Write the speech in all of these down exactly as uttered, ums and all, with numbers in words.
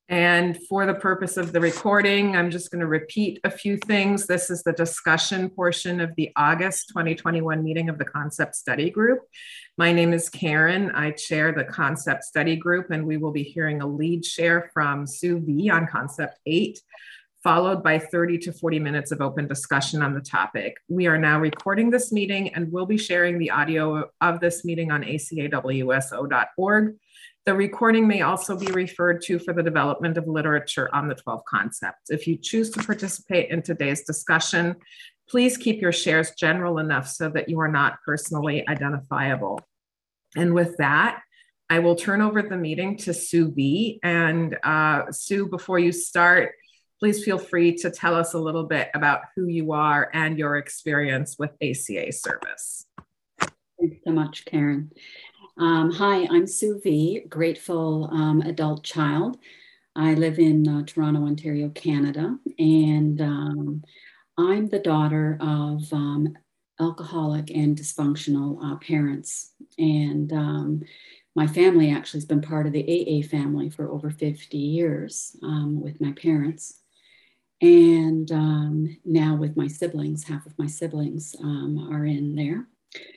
And for the purpose of the recording, I'm just going to repeat a few things. This is the discussion portion of the August twenty twenty-one meeting of the Concept Study Group. My name is Karen. I chair the Concept Study Group, and we will be hearing a lead share from Sue V on Concept eight, followed by thirty to forty minutes of open discussion on the topic. We are now recording this meeting and will be sharing the audio of this meeting on A C A W S O dot org. The recording may also be referred to for the development of literature on the twelve concepts. If you choose to participate in today's discussion, please keep your shares general enough so that you are not personally identifiable. And with that, I will turn over the meeting to Sue V. And uh, Sue, before you start, please feel free to tell us a little bit about who you are and your experience with A C A service. Thanks so much, Karen. Um, hi, I'm Sue V, grateful um, adult child. I live in uh, Toronto, Ontario, Canada, and um, I'm the daughter of um, alcoholic and dysfunctional uh, parents. And um, my family actually has been part of the A A family for over fifty years um, with my parents. And um, now with my siblings, half of my siblings um, are in there.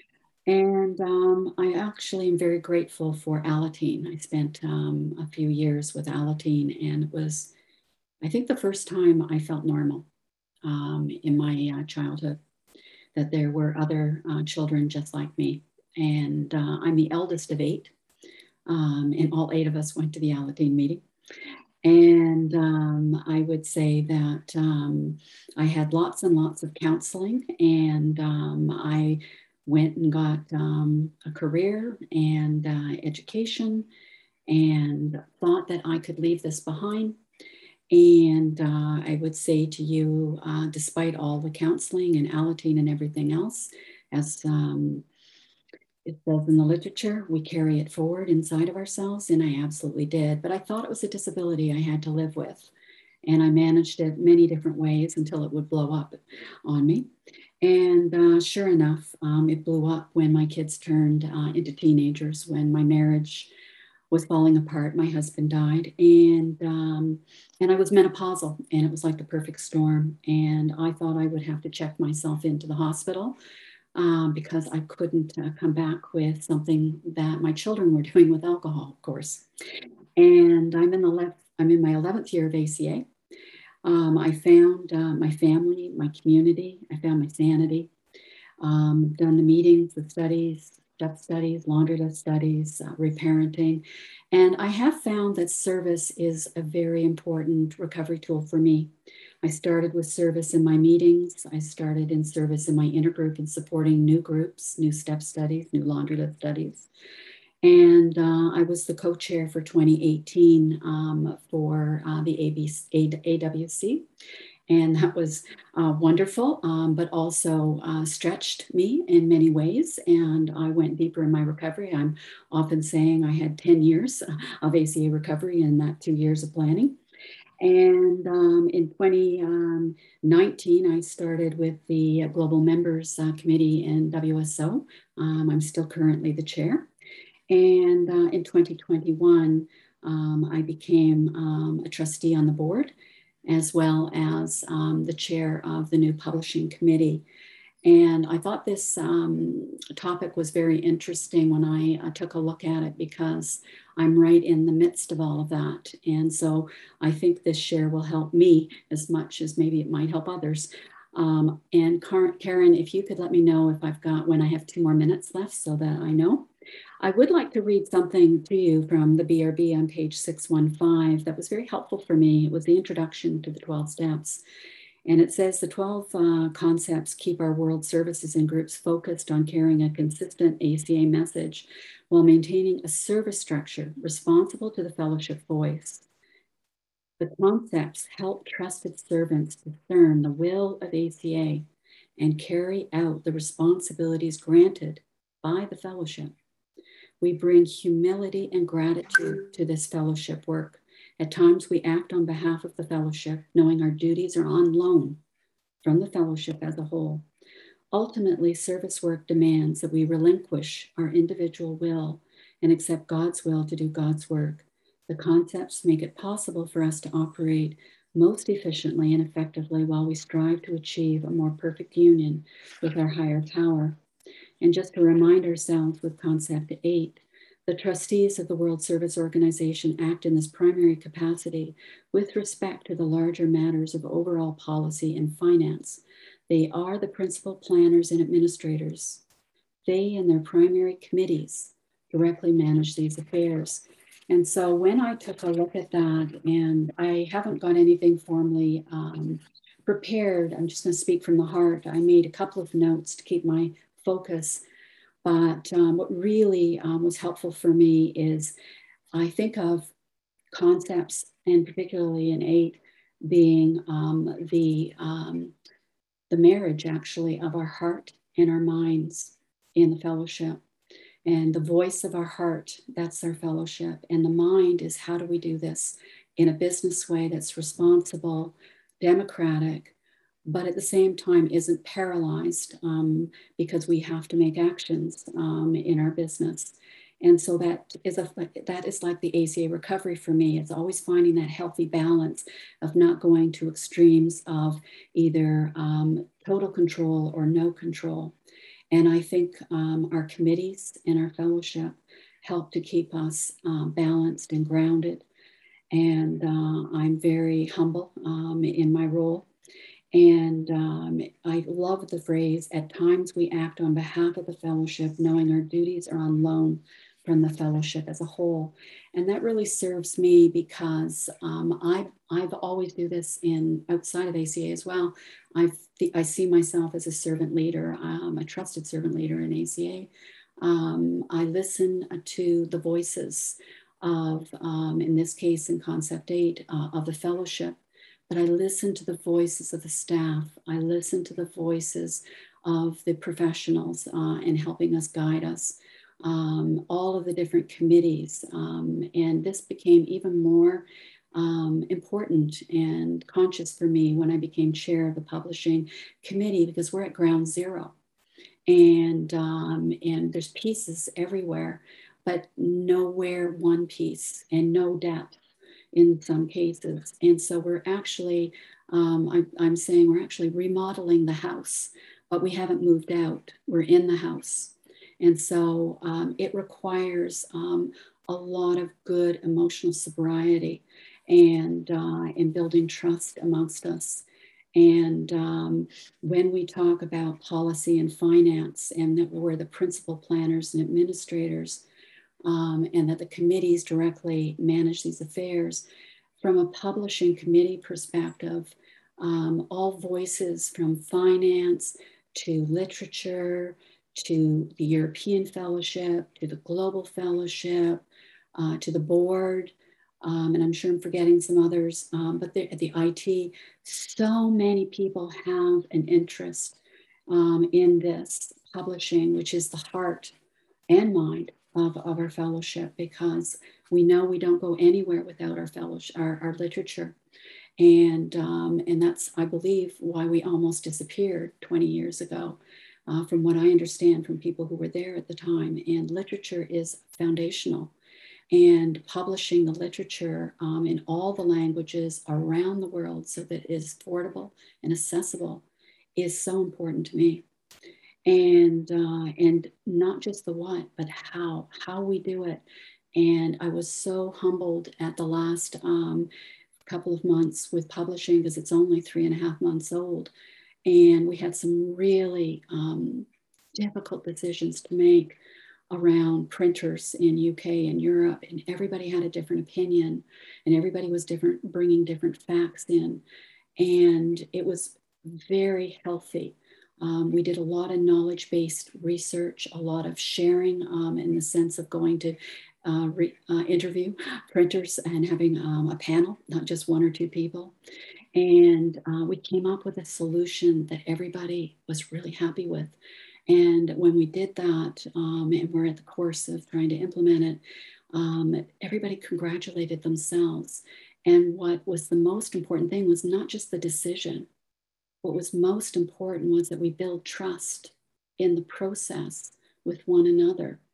And um, I actually am very grateful for Alateen. I spent um, a few years with Alateen, and it was, I think, the first time I felt normal um, in my uh, childhood, that there were other uh, children just like me. And uh, I'm the eldest of eight, um, and all eight of us went to the Alateen meeting. And um, I would say that um, I had lots and lots of counseling, and um, I went and got um, a career and uh, education, and thought that I could leave this behind. And uh, I would say to you, uh, despite all the counseling and Alateen and everything else, as um, it says in the literature, we carry it forward inside of ourselves, and I absolutely did. But I thought it was a disability I had to live with. And I managed it many different ways until it would blow up on me. And uh, sure enough, um, it blew up when my kids turned uh, into teenagers, when my marriage was falling apart. My husband died, and um, and I was menopausal, and it was like the perfect storm. And I thought I would have to check myself into the hospital um, because I couldn't uh, come back with something that my children were doing with alcohol, of course. And I'm in the left. I'm in my eleventh year of A C A. Um, I found uh, my family, my community. I found my sanity. Um, done the meetings, the studies, step studies, laundry list studies, uh, reparenting. And I have found that service is a very important recovery tool for me. I started with service in my meetings. I started in service in my intergroup and supporting new groups, new step studies, new laundry list studies. And uh, I was the co-chair for twenty eighteen um, for uh, the A B C, A W C. And that was uh, wonderful, um, but also uh, stretched me in many ways. And I went deeper in my recovery. I'm often saying I had ten years of A C A recovery in that two years of planning. And um, in twenty nineteen, I started with the Global Members uh, Committee in W S O. Um, I'm still currently the chair. And uh, in twenty twenty-one, um, I became um, a trustee on the board, as well as um, the chair of the new publishing committee. And I thought this um, topic was very interesting when I uh, took a look at it, because I'm right in the midst of all of that. And so I think this share will help me as much as maybe it might help others. Um, and Karen, if you could let me know if I've got, when I have two more minutes left so that I know. I would like to read something to you from the B R B on page six one five that was very helpful for me. It was the introduction to the twelve steps. And it says the twelve uh, concepts keep our world services and groups focused on carrying a consistent A C A message while maintaining a service structure responsible to the fellowship voice. The concepts help trusted servants discern the will of A C A and carry out the responsibilities granted by the fellowship. We bring humility and gratitude to this fellowship work. At times we act on behalf of the fellowship, knowing our duties are on loan from the fellowship as a whole. Ultimately, service work demands that we relinquish our individual will and accept God's will to do God's work. The concepts make it possible for us to operate most efficiently and effectively while we strive to achieve a more perfect union with our higher power. And just to remind ourselves with concept eight, the trustees of the World Service Organization act in this primary capacity with respect to the larger matters of overall policy and finance. They are the principal planners and administrators. They and their primary committees directly manage these affairs. And so when I took a look at that, and I haven't got anything formally um, prepared, I'm just going to speak from the heart. I made a couple of notes to keep my focus. But um, what really um, was helpful for me is I think of concepts, and particularly in eight, being um, the, um, the marriage actually of our heart and our minds in the fellowship. And the voice of our heart, that's our fellowship. And the mind is, how do we do this in a business way that's responsible, democratic, but at the same time isn't paralyzed um, because we have to make actions um, in our business. And so that is a that is like the A C A recovery for me. It's always finding that healthy balance of not going to extremes of either um, total control or no control. And I think um, our committees and our fellowship help to keep us um, balanced and grounded. And uh, I'm very humble um, in my role. And um, I love the phrase, at times we act on behalf of the fellowship, knowing our duties are on loan from the fellowship as a whole. And that really serves me because um, I, I've always do this in outside of A C A as well. I've, I see myself as a servant leader, um, a trusted servant leader in A C A. Um, I listen to the voices of, um, in this case, in Concept eight, uh, of the fellowship. But I listen to the voices of the staff. I listen to the voices of the professionals uh, in helping us, guide us, um, all of the different committees. Um, and this became even more um, important and conscious for me when I became chair of the publishing committee, because we're at ground zero. And, um, and there's pieces everywhere, but nowhere one piece and no depth in some cases. And so we're actually, um, I, I'm saying we're actually remodeling the house, but we haven't moved out. We're in the house. And so um, it requires um, a lot of good emotional sobriety and, uh, and building trust amongst us. And um, when we talk about policy and finance, and that we're the principal planners and administrators, Um, and that the committees directly manage these affairs. From a publishing committee perspective, um, all voices from finance to literature to the European Fellowship to the Global Fellowship uh, to the board, um, and I'm sure I'm forgetting some others, um, but the, the I T, so many people have an interest um, in this publishing, which is the heart and mind Of, of our fellowship, because we know we don't go anywhere without our fellowship, our, our literature. And, um, and that's, I believe, why we almost disappeared twenty years ago, uh, from what I understand from people who were there at the time. And literature is foundational. And publishing the literature um, in all the languages around the world so that it is affordable and accessible is so important to me. And uh, and not just the what, but how, how we do it. And I was so humbled at the last um, couple of months with publishing, because it's only three and a half months old. And we had some really um, difficult decisions to make around printers in U K and Europe. And everybody had a different opinion, and everybody was different, bringing different facts in. And it was very healthy. Um, we did a lot of knowledge-based research, a lot of sharing um, in the sense of going to uh, re, uh, interview printers and having um, a panel, not just one or two people. And uh, we came up with a solution that everybody was really happy with. And when we did that, um, and we're at the course of trying to implement it, um, everybody congratulated themselves. And what was the most important thing was not just the decision. What was most important was that we build trust in the process with one another.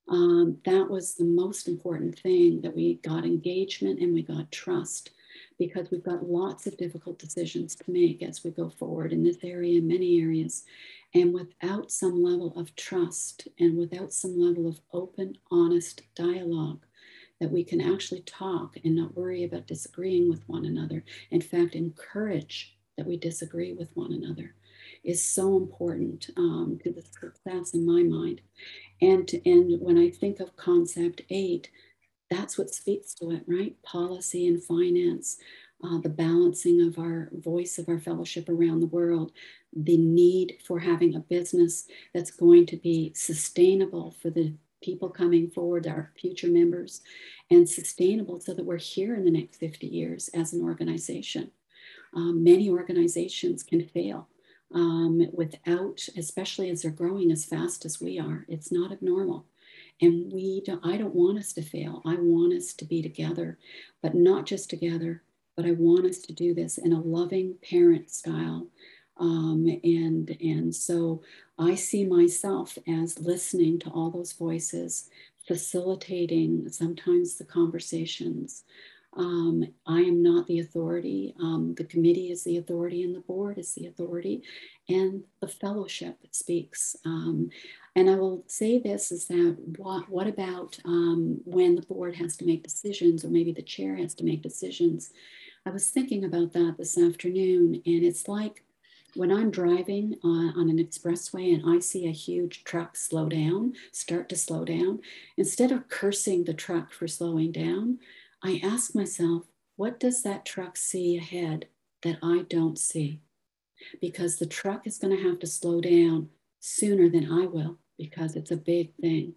Um, that was the most important thing, that we got engagement and we got trust, because we've got lots of difficult decisions to make as we go forward in this area, in many areas. And without some level of trust and without some level of open, honest dialogue, that we can actually talk and not worry about disagreeing with one another, in fact, encourage that we disagree with one another, is so important um, to the success in my mind. And, and when I think of concept eight, that's what speaks to it, right? Policy and finance, uh, the balancing of our voice of our fellowship around the world, the need for having a business that's going to be sustainable for the people coming forward, our future members, and sustainable so that we're here in the next fifty years as an organization. Um, many organizations can fail um, without, especially as they're growing as fast as we are. It's not abnormal. And we don't, I don't want us to fail. I want us to be together, but not just together, but I want us to do this in a loving parent style. Um, and, and so I see myself as listening to all those voices, facilitating sometimes the conversations. Um, I am not the authority. Um, the committee is the authority and the board is the authority, and the fellowship speaks. Um, and I will say this is that what, what about um, when the board has to make decisions, or maybe the chair has to make decisions? I was thinking about that this afternoon, and it's like when I'm driving on, on an expressway and I see a huge truck slow down, start to slow down, instead of cursing the truck for slowing down, I ask myself, what does that truck see ahead that I don't see? Because the truck is going to have to slow down sooner than I will, because it's a big thing.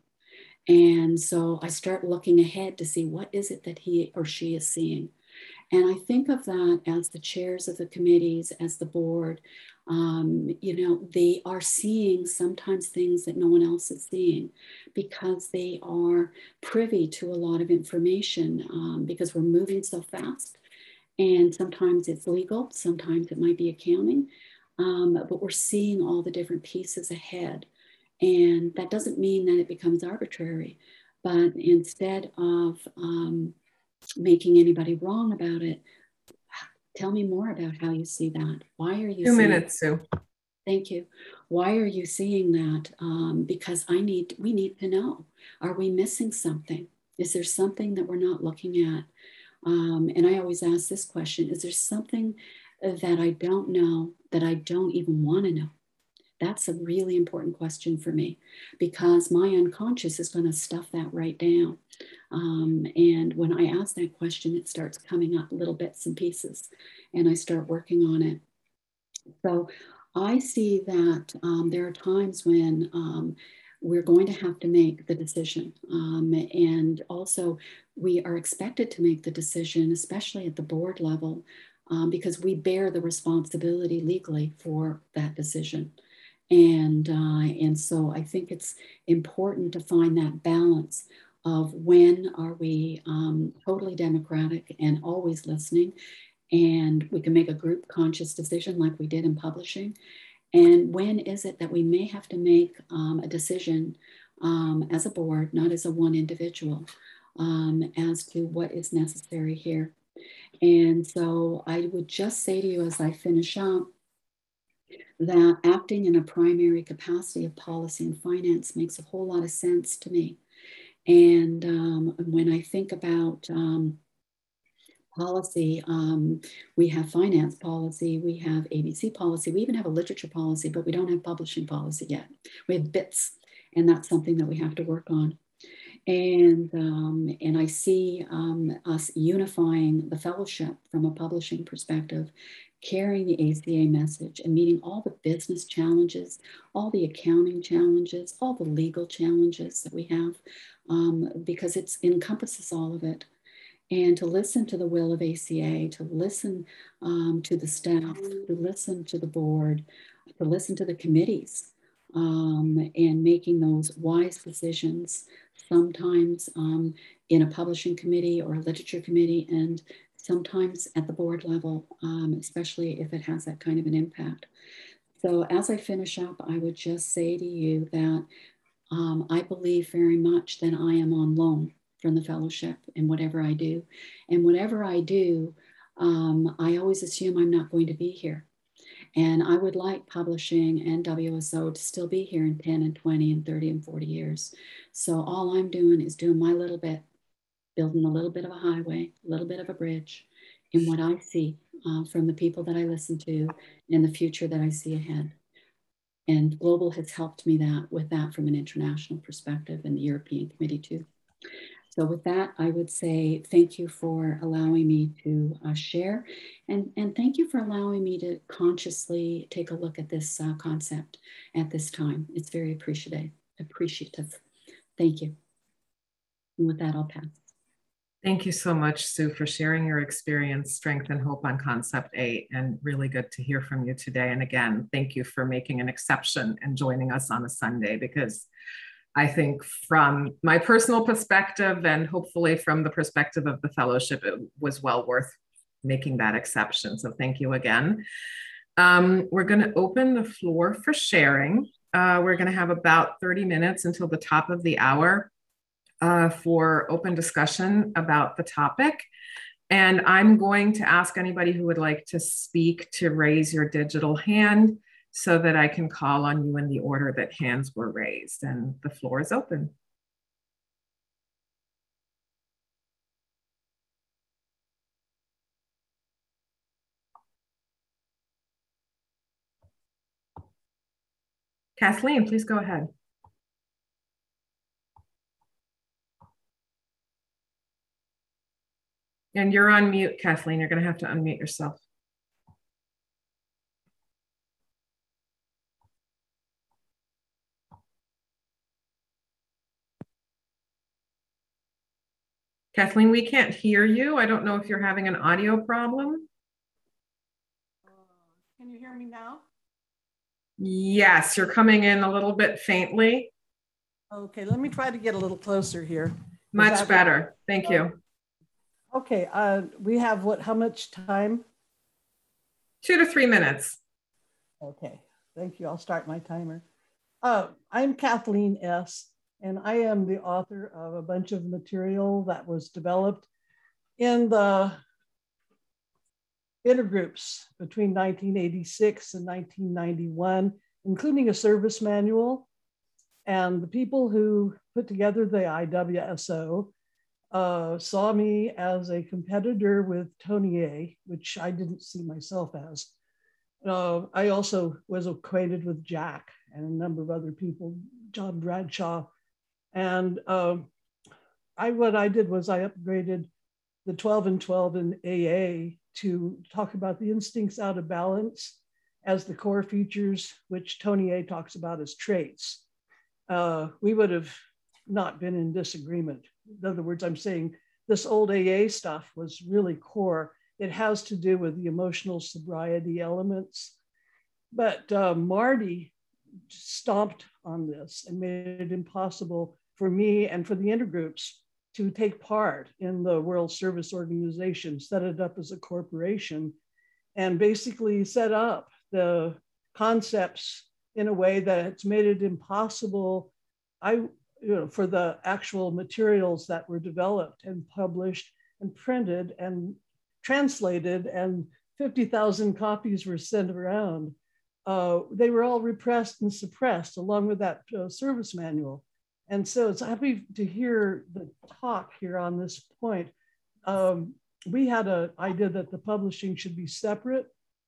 And so I start looking ahead to see what is it that he or she is seeing. And I think of that as the chairs of the committees, as the board. Um, you know, they are seeing sometimes things that no one else is seeing, because they are privy to a lot of information, um, because we're moving so fast. And sometimes it's legal, sometimes it might be accounting, um, but we're seeing all the different pieces ahead. And that doesn't mean that it becomes arbitrary, but instead of um, making anybody wrong about it, tell me more about how you see that. Why are you Two seeing minutes, Sue. Thank you. Why are you seeing that? Um, because I need, we need to know. Are we missing something? Is there something that we're not looking at? Um, and I always ask this question, is there something that I don't know, that I don't even want to know? That's a really important question for me, because my unconscious is going to stuff that right down. Um, and when I ask that question, it starts coming up little bits and pieces, and I start working on it. So I see that um, there are times when um, we're going to have to make the decision. Um, and also, we are expected to make the decision, especially at the board level, um, because we bear the responsibility legally for that decision. And, uh, and so I think it's important to find that balance of when are we um, totally democratic and always listening, and we can make a group conscious decision like we did in publishing. And when is it that we may have to make um, a decision um, as a board, not as a one individual, um, as to what is necessary here. And so I would just say to you as I finish up, that acting in a primary capacity of policy and finance makes a whole lot of sense to me. And um, when I think about um, policy, um, we have finance policy, we have A B C policy, we even have a literature policy, but we don't have publishing policy yet. We have bits, and that's something that we have to work on. And, um, and I see um, us unifying the fellowship from a publishing perspective, carrying the A C A message and meeting all the business challenges, all the accounting challenges, all the legal challenges that we have, um, because it encompasses all of it. And to listen to the will of A C A, to listen um, to the staff, to listen to the board, to listen to the committees, um, and making those wise decisions, sometimes um, in a publishing committee or a literature committee, and sometimes at the board level, um, especially if it has that kind of an impact. So as I finish up, I would just say to you that um, I believe very much that I am on loan from the fellowship in whatever I do. And whatever I do, um, I always assume I'm not going to be here. And I would like publishing and W S O to still be here in ten and twenty and thirty and forty years. So all I'm doing is doing my little bit, building a little bit of a highway, a little bit of a bridge in what I see uh, from the people that I listen to and the future that I see ahead. And Global has helped me that with that from an international perspective, and the European Committee too. So with that, I would say thank you for allowing me to uh, share, and, and thank you for allowing me to consciously take a look at this uh, concept at this time. It's very appreciative. appreciative. Thank you. And with that, I'll pass. Thank you so much, Sue, for sharing your experience, strength, and hope on Concept eight, and really good to hear from you today. And again, thank you for making an exception and joining us on a Sunday, because I think from my personal perspective, and hopefully from the perspective of the fellowship, it was well worth making that exception. So thank you again. Um, we're going to open the floor for sharing. Uh, we're going to have about thirty minutes until the top of the hour uh, for open discussion about the topic. And I'm going to ask anybody who would like to speak to raise your digital hand, so that I can call on you in the order that hands were raised. And the floor is open. Kathleen, please go ahead. And you're on mute, Kathleen. You're going to have to unmute yourself. Kathleen, we can't hear you. I don't know if you're having an audio problem. Uh, can you hear me now? Yes, you're coming in a little bit faintly. Okay, let me try to get a little closer here. Much better. Thank you. Okay, uh, we have what, how much time? Two to three minutes. Okay, thank you. I'll start my timer. Uh, I'm Kathleen S., and I am the author of a bunch of material that was developed in the intergroups between nineteen eighty-six and nineteen ninety-one, including a service manual. And the people who put together the I W S O uh, saw me as a competitor with Tony A, which I didn't see myself as. Uh, I also was acquainted with Jack and a number of other people, John Bradshaw. And uh, I, what I did was I upgraded the twelve and twelve in A A to talk about the instincts out of balance as the core features, which Tony A talks about as traits. Uh, we would have not been in disagreement. In other words, I'm saying this old A A stuff was really core. It has to do with the emotional sobriety elements. But uh, Marty stomped on this and made it impossible for me and for the intergroups to take part in the World Service Organization, set it up as a corporation, and basically set up the concepts in a way that it's made it impossible I, you know, for the actual materials that were developed and published and printed and translated, and fifty thousand copies were sent around. Uh, they were all repressed and suppressed along with that uh, service manual. And so it's happy to hear the talk here on this point. Um, we had an idea that the publishing should be separate.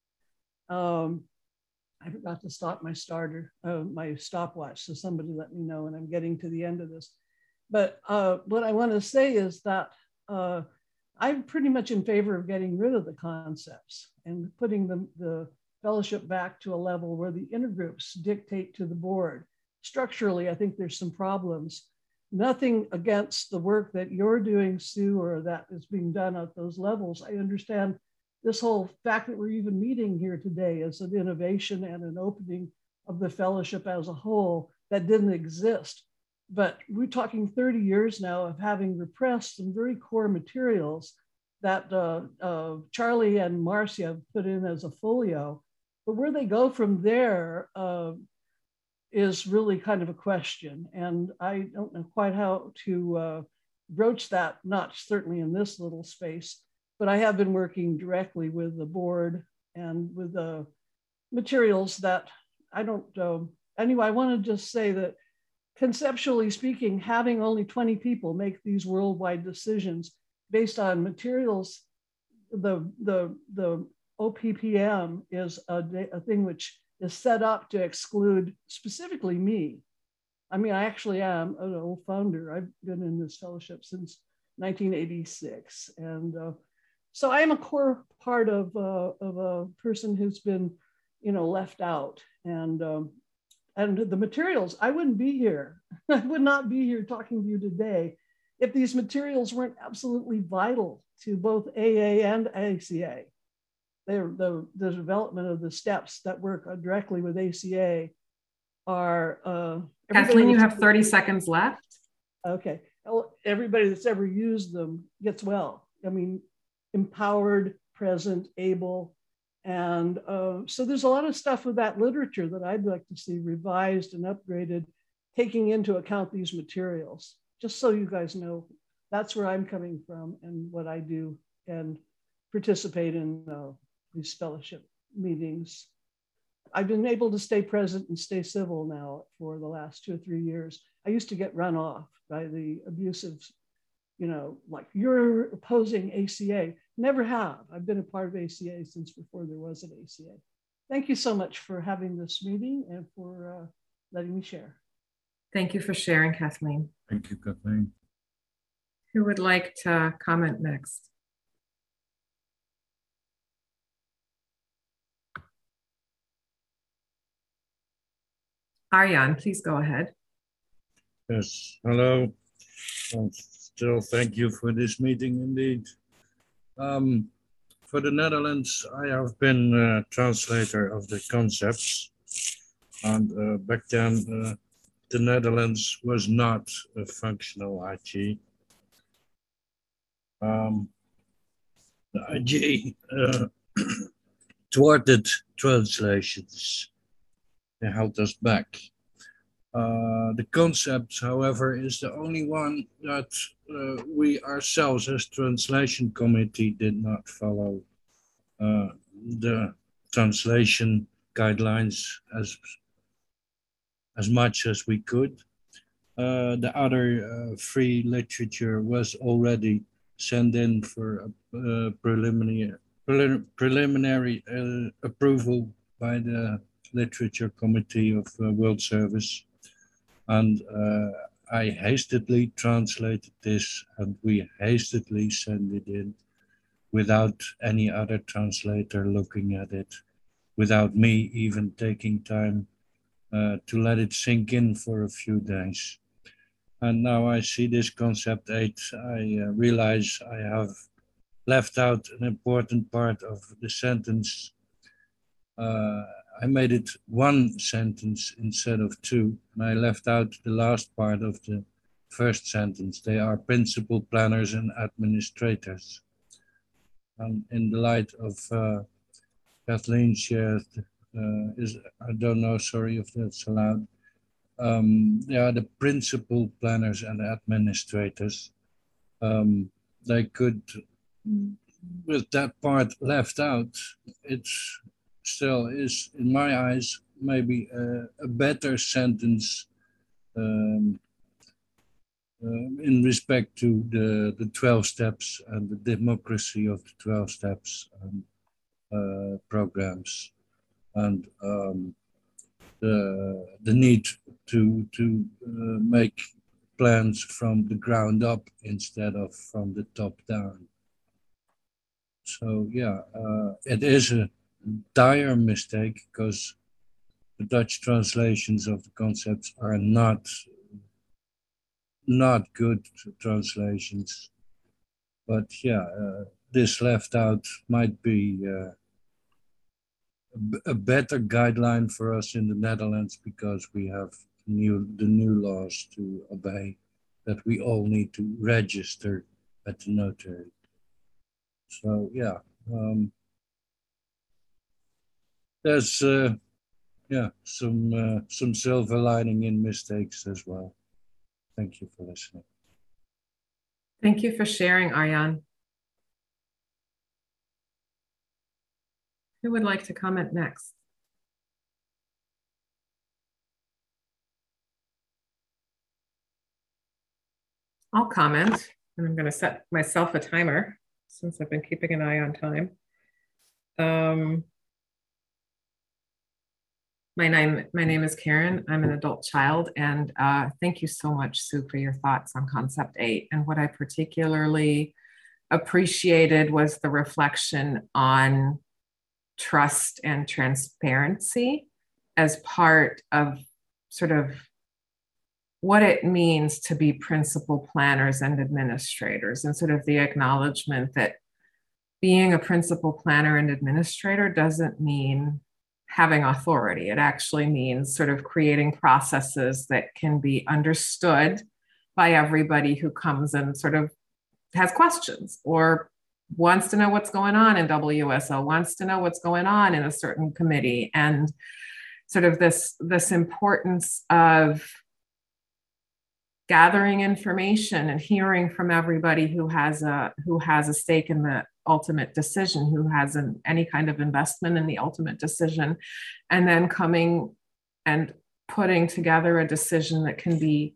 Um, I forgot to stop my starter, uh, my stopwatch, so somebody let me know when I'm getting to the end of this. But uh, what I want to say is that uh, I'm pretty much in favor of getting rid of the concepts and putting the, the fellowship back to a level where the intergroups dictate to the board. Structurally, I think there's some problems. Nothing against the work that you're doing, Sue, or that is being done at those levels. I understand this whole fact that we're even meeting here today is an innovation and an opening of the fellowship as a whole that didn't exist. But we're talking thirty years now of having repressed some very core materials that uh, uh, Charlie and Marcia put in as a folio. But where they go from there, uh, is really kind of a question. And I don't know quite how to uh, broach that, not certainly in this little space, but I have been working directly with the board and with the materials that I don't, um, anyway, I want to just say that conceptually speaking, having only twenty people make these worldwide decisions based on materials, the, the, the O P P M is a, a thing which is set up to exclude specifically me. I mean, I actually am an old founder. I've been in this fellowship since nineteen eighty-six. And uh, so I am a core part of, uh, of a person who's been, you know, left out. And, um, and the materials, I wouldn't be here. I would not be here talking to you today if these materials weren't absolutely vital to both A A and A C A. They're, the, the development of the steps that work directly with A C A are... Uh, Kathleen, you have thirty seconds left. Okay. Everybody that's ever used them gets well. I mean, empowered, present, able. And uh, so there's a lot of stuff with that literature that I'd like to see revised and upgraded, taking into account these materials. Just so you guys know, that's where I'm coming from and what I do and participate in uh, these fellowship meetings. I've been able to stay present and stay civil now for the last two or three years. I used to get run off by the abusive, you know, like, you're opposing A C A. Never have. I've been a part of A C A since before there was an A C A. Thank you so much for having this meeting and for uh, letting me share. Thank you for sharing, Kathleen. Thank you, Kathleen. Who would like to comment next? Arjan, please go ahead. Yes, hello. Well, still, thank you for this meeting indeed. Um, for the Netherlands, I have been a translator of the concepts. And uh, back then, uh, the Netherlands was not a functional I G. Um, the I G uh, thwarted translations. They held us back. Uh, the concept, however, is the only one that uh, we ourselves as translation committee did not follow uh, the translation guidelines as, as much as we could. Uh, the other uh, free literature was already sent in for a, a preliminary, prelim preliminary uh, approval by the Literature Committee of uh, World Service. And uh, I hastily translated this and we hastily sent it in without any other translator looking at it, without me even taking time uh, to let it sink in for a few days. And now I see this concept eight, I uh, realize I have left out an important part of the sentence. Uh, I made it one sentence instead of two, and I left out the last part of the first sentence. They are principal planners and administrators. And in the light of uh, Kathleen's share, uh, is, I don't know, sorry if that's allowed. Um, they are the principal planners and administrators. Um, they could, with that part left out, it's still is, in my eyes, maybe a, a better sentence um, uh, in respect to the, the twelve steps and the democracy of the twelve steps and, uh, programs, and um, the, the need to, to uh, make plans from the ground up instead of from the top down. So yeah, uh, it is a dire mistake because the Dutch translations of the concepts are not not good translations. But yeah, uh, this left out might be uh, a, a better guideline for us in the Netherlands because we have new the new laws to obey that we all need to register at the notary. So yeah. Um, There's uh, yeah, some uh, some silver lining in mistakes as well. Thank you for listening. Thank you for sharing, Arjan. Who would like to comment next? I'll comment, and I'm going to set myself a timer since I've been keeping an eye on time. Um, my name, my name is Karen. I'm an adult child, and uh, thank you so much, Sue, for your thoughts on Concept eight. And what I particularly appreciated was the reflection on trust and transparency as part of sort of what it means to be principal planners and administrators, and sort of the acknowledgement that being a principal planner and administrator doesn't mean having authority. It actually means sort of creating processes that can be understood by everybody who comes and sort of has questions or wants to know what's going on in W S O, wants to know what's going on in a certain committee, and sort of this, this importance of gathering information and hearing from everybody who has a who has a stake in the ultimate decision, who has an, any kind of investment in the ultimate decision, and then coming and putting together a decision that can be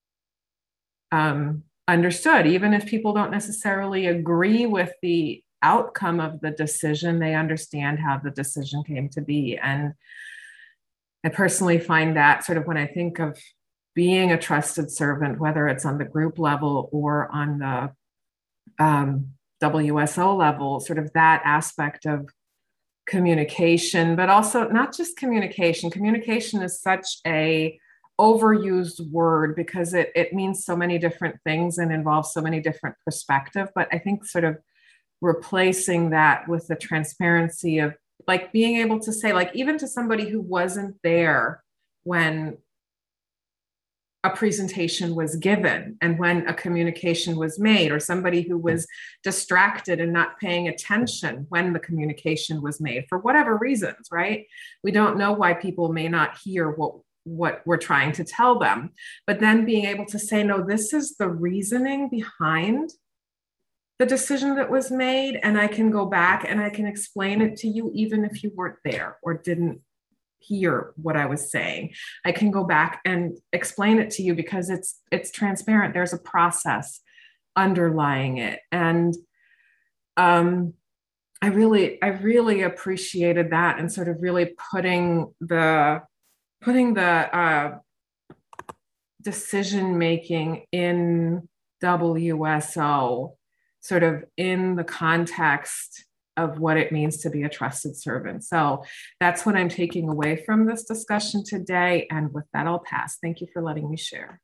um, understood. Even if people don't necessarily agree with the outcome of the decision, they understand how the decision came to be. And I personally find that sort of when I think of being a trusted servant, whether it's on the group level or on the um, W S O level, sort of that aspect of communication, but also not just communication. Communication is such a overused word because it, it means so many different things and involves so many different perspectives. But I think sort of replacing that with the transparency of like being able to say, like, even to somebody who wasn't there when a presentation was given and when a communication was made, or somebody who was distracted and not paying attention when the communication was made for whatever reasons, right? We don't know why people may not hear what, what we're trying to tell them, but then being able to say, no, this is the reasoning behind the decision that was made, and I can go back and I can explain it to you even if you weren't there or didn't hear what I was saying. I can go back and explain it to you because it's it's transparent. There's a process underlying it. And um, I really, I really appreciated that, and sort of really putting the putting the uh, decision-making in W S O sort of in the context of what it means to be a trusted servant. So that's what I'm taking away from this discussion today. And with that, I'll pass. Thank you for letting me share.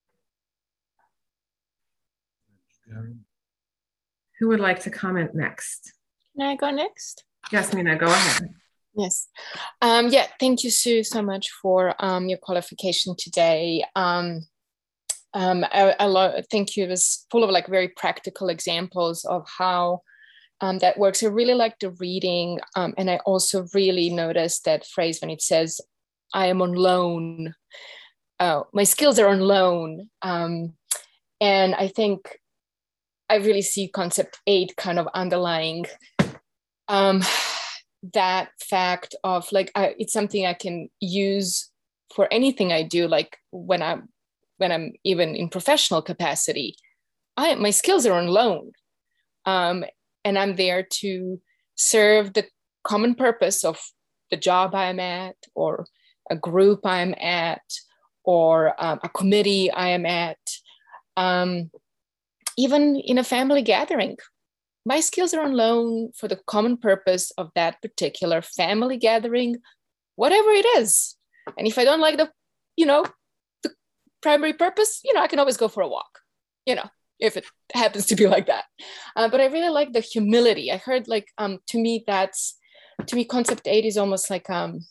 Who would like to comment next? Can I go next? Yes, Mina, go ahead. Yes. Um, yeah, thank you, Sue, so much for um, your qualification today. Um, um, I, I love, thank you. It was full of like very practical examples of how Um, that works. I really like the reading. Um, and I also really noticed that phrase when it says, I am on loan. Uh, my skills are on loan. Um, and I think I really see concept eight kind of underlying um, that fact of like, I, it's something I can use for anything I do. Like when I'm, when I'm even in professional capacity, I, my skills are on loan. Um, And I'm there to serve the common purpose of the job I'm at, or a group I'm at, or um, a committee I am at. Um, even in a family gathering, my skills are on loan for the common purpose of that particular family gathering, whatever it is. And if I don't like the, you know, the primary purpose, you know, I can always go for a walk, you know, if it happens to be like that. Uh, but I really like the humility. I heard like, um, to me, that's, to me, concept eight is almost like, um,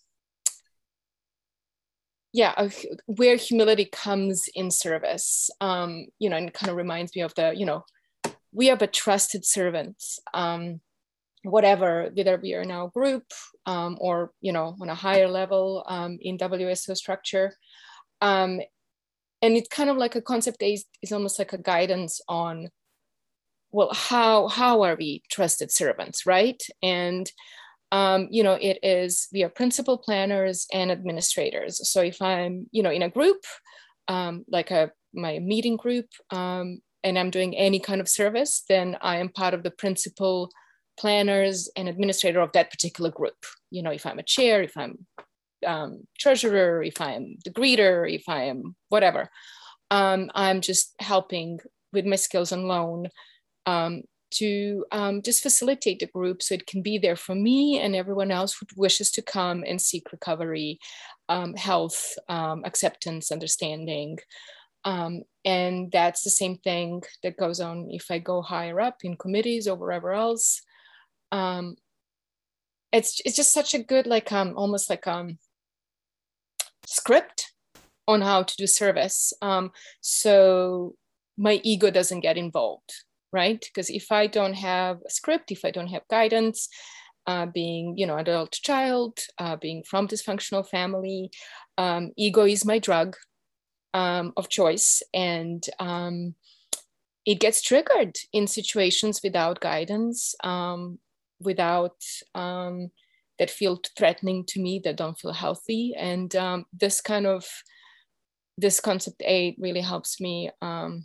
yeah, uh, where humility comes in service, um, you know, and it kind of reminds me of the, you know, we are but trusted servants. Um, whatever, whether we are now a group um, or, you know, on a higher level um, in W S O structure. Um, and it's kind of like a concept is, is almost like a guidance on, well, how, how are we trusted servants, right? And, um, you know, it is, we are principal planners and administrators. So if I'm, you know, in a group, um, like a, my meeting group, um, and I'm doing any kind of service, then I am part of the principal planners and administrator of that particular group. You know, if I'm a chair, if I'm um, treasurer, if I'm the greeter, if I am whatever, um, I'm just helping with my skills on loan um, to um, just facilitate the group so it can be there for me and everyone else who wishes to come and seek recovery, um, health, um, acceptance, understanding. Um, and that's the same thing that goes on if I go higher up in committees or wherever else. Um, it's it's just such a good, like um almost like um script on how to do service. Um, so my ego doesn't get involved, right? Because if I don't have a script, if I don't have guidance, uh, being, you know, adult child, uh, being from dysfunctional family, um, ego is my drug um, of choice, and um, it gets triggered in situations without guidance. Um, without um, that feel threatening to me, that don't feel healthy. And um, this kind of, this concept eight really helps me, um,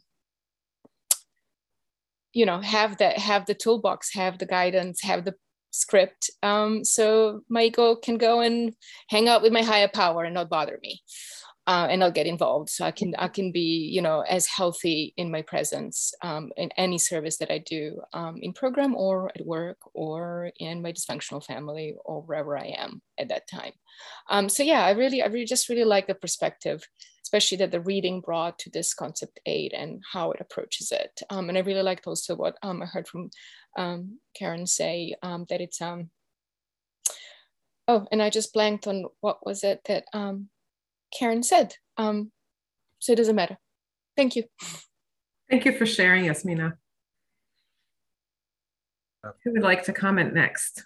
you know, have that, have the toolbox, have the guidance, have the script. Um, so my ego can go and hang out with my higher power and not bother me. Uh, and I'll get involved. So I can I can be, you know, as healthy in my presence um, in any service that I do um, in program or at work or in my dysfunctional family or wherever I am at that time. Um, so yeah, I really, I really just really like the perspective, especially that the reading brought to this concept eight and how it approaches it. Um, and I really liked also what um, I heard from um, Karen say um, that it's, um, oh, and I just blanked on what was it that, um, Karen said. Um, so it doesn't matter. Thank you. Thank you for sharing, Yasmina. Who would like to comment next?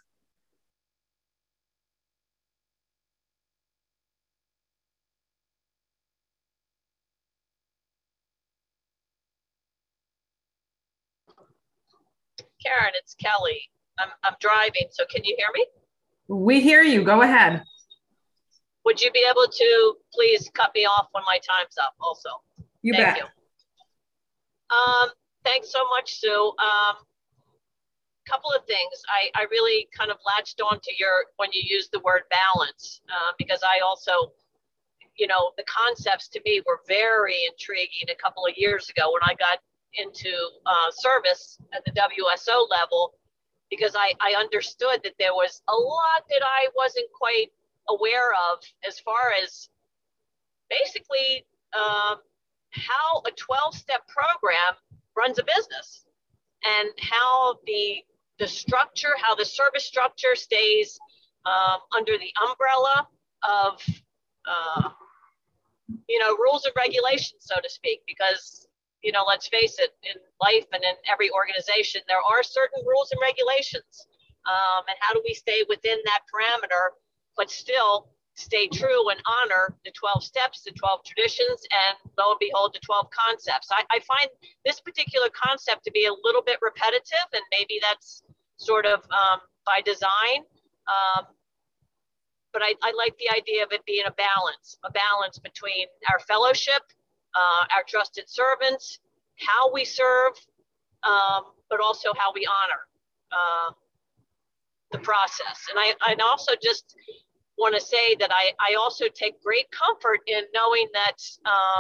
Karen, it's Kelly. I'm, I'm driving, so can you hear me? We hear you. Go ahead. Would you be able to please cut me off when my time's up also? You Thank bet. you. Um, thanks so much, Sue. Um, couple of things. I, I really kind of latched on to your, when you used the word balance, uh, because I also, you know, the concepts to me were very intriguing a couple of years ago when I got into uh, service at the W S O level, because I, I understood that there was a lot that I wasn't quite aware of as far as basically um, how a twelve step program runs a business and how the the structure, how the service structure stays um, under the umbrella of, uh, you know, rules and regulations, so to speak, because, you know, let's face it, in life and in every organization, there are certain rules and regulations. Um, and how do we stay within that parameter, but still stay true and honor the twelve steps, the twelve traditions, and lo and behold, the twelve concepts. I, I find this particular concept to be a little bit repetitive, and maybe that's sort of um, by design. Um, but I, I like the idea of it being a balance, a balance between our fellowship, uh, our trusted servants, how we serve, um, but also how we honor uh, the process. And I I'd also just want to say that I, I also take great comfort in knowing that um,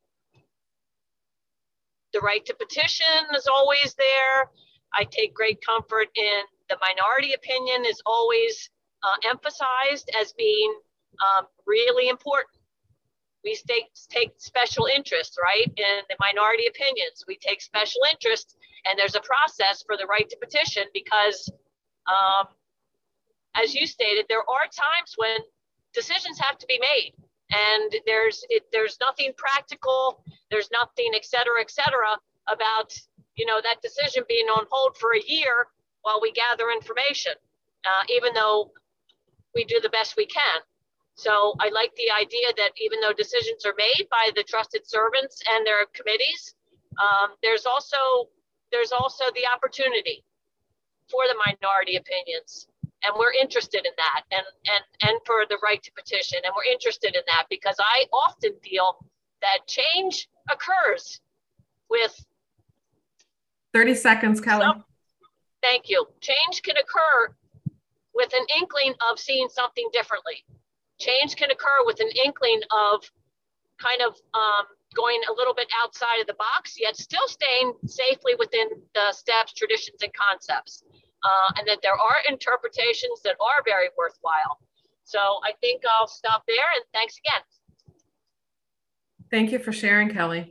the right to petition is always there. I take great comfort in the minority opinion is always uh, emphasized as being um, really important. We take, take special interest, right, in the minority opinions. We take special interest, and there's a process for the right to petition because um, as you stated, there are times when decisions have to be made, and there's it, there's nothing practical, there's nothing, et cetera, et cetera, about, you know, that decision being on hold for a year while we gather information, uh, even though we do the best we can. So I like the idea that even though decisions are made by the trusted servants and their committees, um, there's also there's also the opportunity for the minority opinions. And we're interested in that, and, and, and for the right to petition. And we're interested in that because I often feel that change occurs with thirty seconds, Kelly. Some, thank you. Change can occur with an inkling of seeing something differently. Change can occur with an inkling of kind of um, going a little bit outside of the box, yet still staying safely within the steps, traditions, and concepts. Uh, and that there are interpretations that are very worthwhile. So I think I'll stop there, and thanks again. Thank you for sharing, Kelly.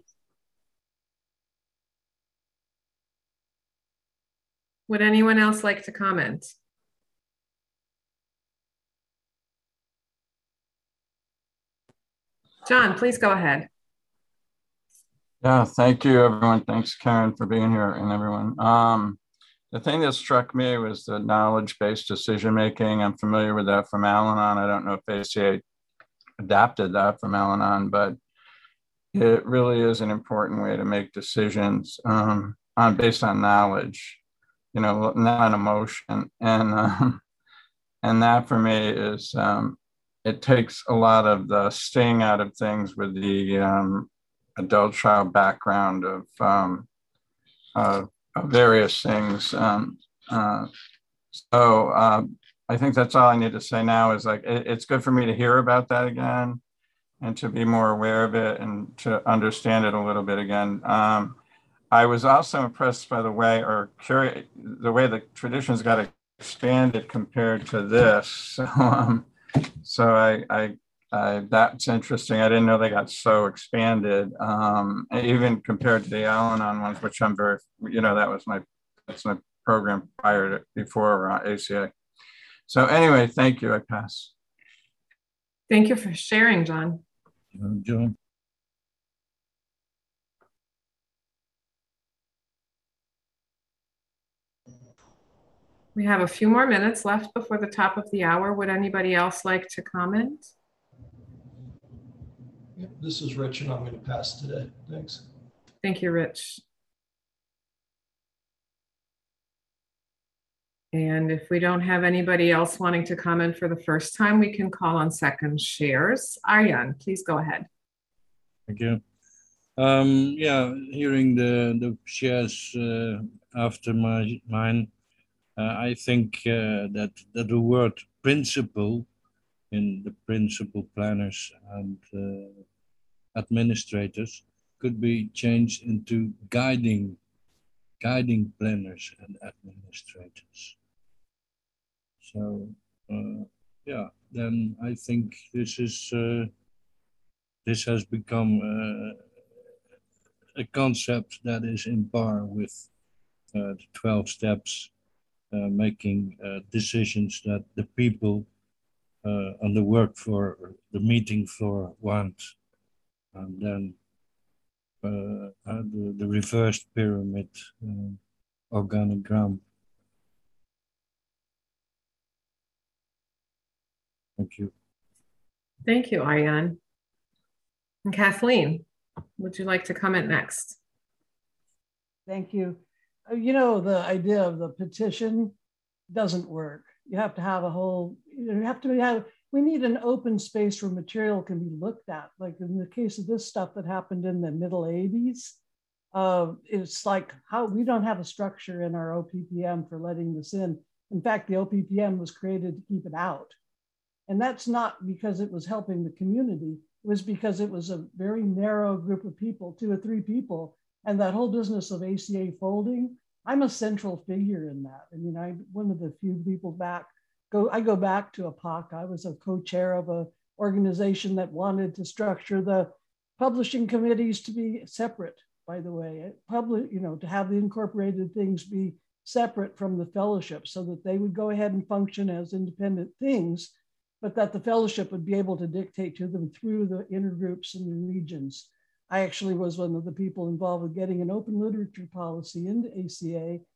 Would anyone else like to comment? John, please go ahead. Yeah, thank you, everyone. Thanks, Karen, for being here, and everyone. Um, the thing that struck me was the knowledge-based decision-making. I'm familiar with that from Al-Anon. I don't know if A C A adapted that from Al-Anon, but it really is an important way to make decisions um, on based on knowledge, you know, not on emotion. And um, and that for me is, um, it takes a lot of the sting out of things with the um, adult child background of, um, of, of various things. Um, uh, so uh, I think that's all I need to say now is like, it, it's good for me to hear about that again and to be more aware of it and to understand it a little bit again. Um, I was also impressed by the way, or curious, the way the traditions got expanded compared to this. So, um, so I, I, I, that's interesting. I didn't know they got so expanded, um, even compared to the Al-Anon ones, which I'm very, you know, that was my, that's my program prior to, before uh, A C A. So anyway, thank you, I pass. Thank you for sharing, John. Uh, John. We have a few more minutes left before the top of the hour. Would anybody else like to comment? This is Rich, and I'm going to pass today. Thanks. Thank you, Rich. And if we don't have anybody else wanting to comment for the first time, we can call on second shares. Arjan, please go ahead. Thank you. Um, yeah, hearing the, the shares uh, after my mine, uh, I think uh, that, that the word principle in the principal planners and uh, administrators could be changed into guiding, guiding planners and administrators. So, uh, yeah, then I think this is, uh, this has become uh, a concept that is in par with uh, the twelve steps, uh, making uh, decisions that the people uh, on the work floor, the meeting floor want, and then uh, uh, the, the reversed pyramid uh, organogram. Thank you. Thank you, Arjan. And Kathleen, would you like to comment next? Thank you. You know, the idea of the petition doesn't work. You have to have a whole, you have to have, we need an open space where material can be looked at. Like in the case of this stuff that happened in the middle eighties, uh, it's like how we don't have a structure in our O P P M for letting this in. In fact, the O P P M was created to keep it out. And that's not because it was helping the community. It was because it was a very narrow group of people, two or three people. And that whole business of A C A folding, I'm a central figure in that. I mean, I'm one of the few people back, go. I go back to A P O C. I was a co-chair of an organization that wanted to structure the publishing committees to be separate, by the way. Public, you know, to have the incorporated things be separate from the fellowship so that they would go ahead and function as independent things, but that the fellowship would be able to dictate to them through the intergroups and the regions. I actually was one of the people involved with getting an open literature policy into A C A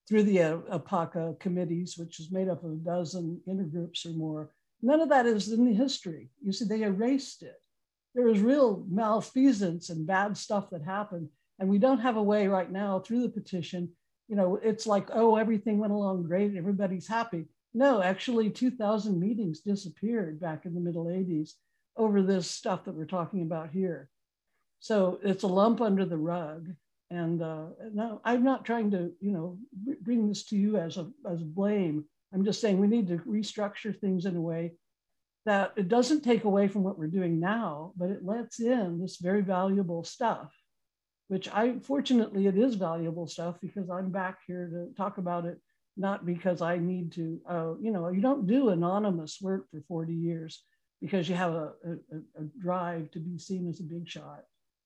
through the uh, APACA committees, which is made up of a dozen intergroups or more. None of that is in the history. You see, they erased it. There was real malfeasance and bad stuff that happened. And we don't have a way right now through the petition, you know, it's like, oh, everything went along great, everybody's happy. No, actually two thousand meetings disappeared back in the middle eighties over this stuff that we're talking about here. So it's a lump under the rug. And uh, no, I'm not trying to, you know, bring this to you as a as blame. I'm just saying we need to restructure things in a way that it doesn't take away from what we're doing now, but it lets in this very valuable stuff, which I, fortunately, it is valuable stuff because I'm back here to talk about it, not because I need to, uh, you know, you don't do anonymous work for forty years because you have a, a, a drive to be seen as a big shot.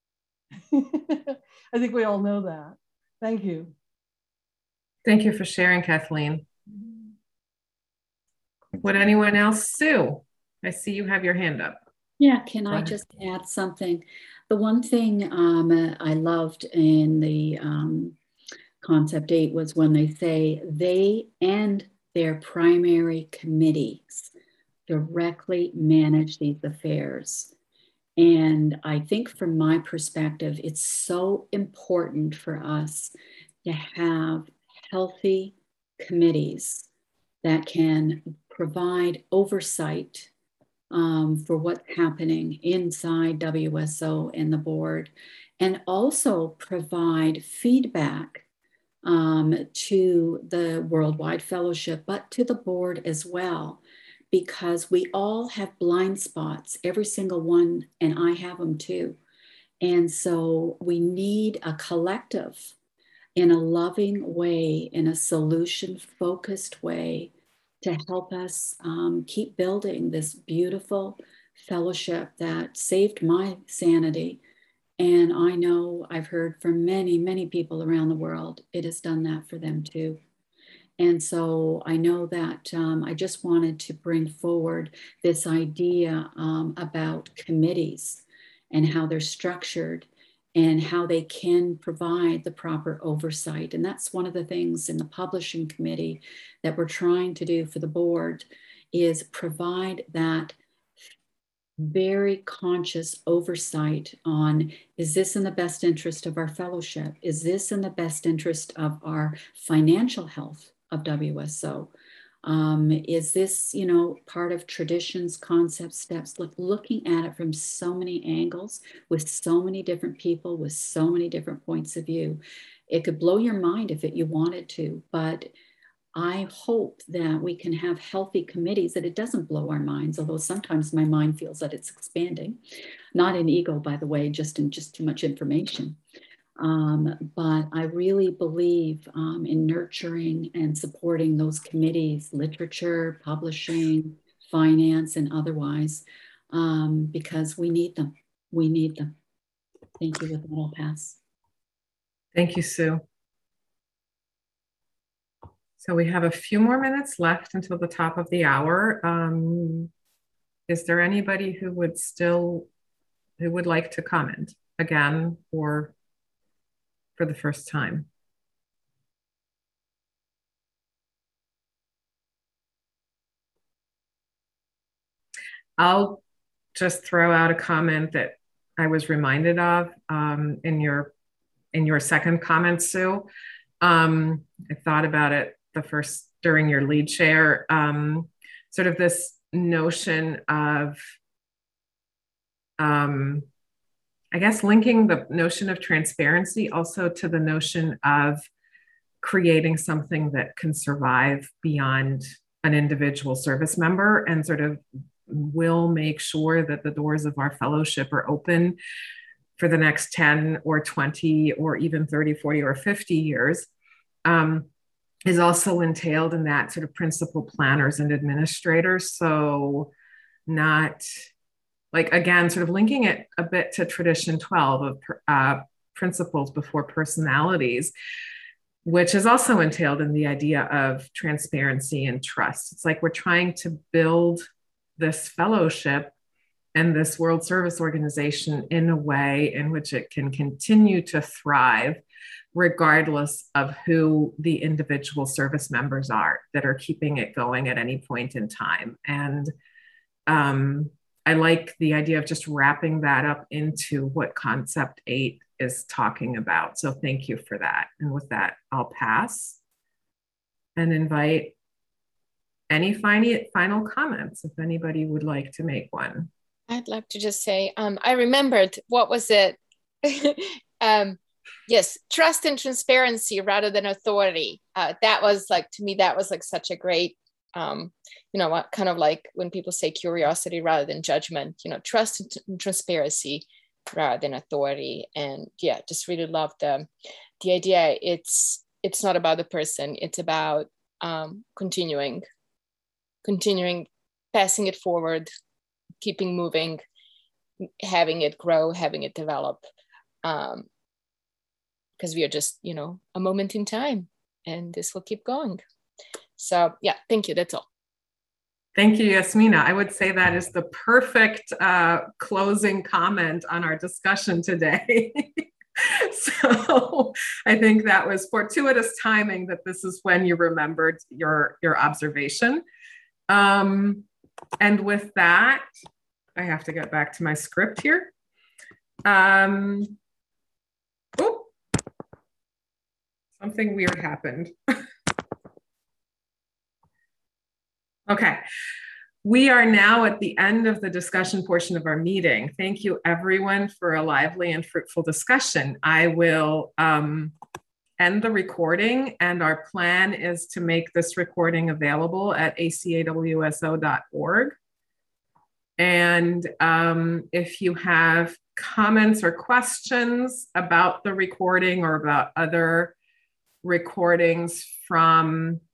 I think we all know that. Thank you. Thank you for sharing, Kathleen. Would anyone else? Sue, I see you have your hand up. Yeah, can I just add something? The one thing um, I loved in the um, concept eight was when they say they and their primary committees directly manage these affairs. And I think from my perspective, it's so important for us to have healthy committees that can provide oversight um, for what's happening inside W S O and the board, and also provide feedback um, to the Worldwide Fellowship, but to the board as well. Because we all have blind spots, every single one, and I have them too. And so we need a collective in a loving way, in a solution-focused way to help us um, keep building this beautiful fellowship that saved my sanity. And I know I've heard from many, many people around the world, it has done that for them too. And so I know that um, I just wanted to bring forward this idea um, about committees and how they're structured and how they can provide the proper oversight. And that's one of the things in the publishing committee that we're trying to do for the board is provide that very conscious oversight on, is this in the best interest of our fellowship? Is this in the best interest of our financial health of W S O? Um, is this, you know, part of traditions, concepts, steps, look, looking at it from so many angles with so many different people with so many different points of view? It could blow your mind if it, you wanted to, but I hope that we can have healthy committees that it doesn't blow our minds, although sometimes my mind feels that it's expanding, not in ego, by the way, just in just too much information. Um, but I really believe um, in nurturing and supporting those committees, literature, publishing, finance, and otherwise, um, because we need them. We need them. Thank you. With that, I'll pass. Thank you, Sue. So we have a few more minutes left until the top of the hour. Um, is there anybody who would still, who would like to comment again or for the first time? I'll just throw out a comment that I was reminded of um, in your in your second comment, Sue. Um, I thought about it the first during your lead share, um, sort of this notion of, um, I guess, linking the notion of transparency also to the notion of creating something that can survive beyond an individual service member and sort of will make sure that the doors of our fellowship are open for the next ten or twenty or even thirty, forty, or fifty years, um, is also entailed in that sort of principal planners and administrators. So not like, again, sort of linking it a bit to tradition twelve of uh, principles before personalities, which is also entailed in the idea of transparency and trust. It's like we're trying to build this fellowship and this World Service Organization in a way in which it can continue to thrive regardless of who the individual service members are that are keeping it going at any point in time. And um, I like the idea of just wrapping that up into what concept eight is talking about. So thank you for that. And with that, I'll pass and invite any final, final comments if anybody would like to make one. I'd like to just say, um, I remembered, what was it? um, yes, trust and transparency rather than authority. Uh, that was like, to me, that was like such a great, um, you know, what kind of like when people say curiosity rather than judgment, you know, trust and, and transparency rather than authority. And yeah, just really love the, the idea. It's, it's not about the person, it's about um, continuing, continuing, passing it forward, keeping moving, having it grow, having it develop. Um, because we are just, you know, a moment in time and this will keep going. So yeah, thank you, that's all. Thank you, Yasmina. I would say that is the perfect uh, closing comment on our discussion today. So I think that was fortuitous timing that this is when you remembered your, your observation. Um, and with that, I have to get back to my script here. Um, oh, something weird happened. Okay. We are now at the end of the discussion portion of our meeting. Thank you everyone for a lively and fruitful discussion. I will um, end the recording, and our plan is to make this recording available at A C A W S O dot org. And um, if you have comments or questions about the recording or about other recordings from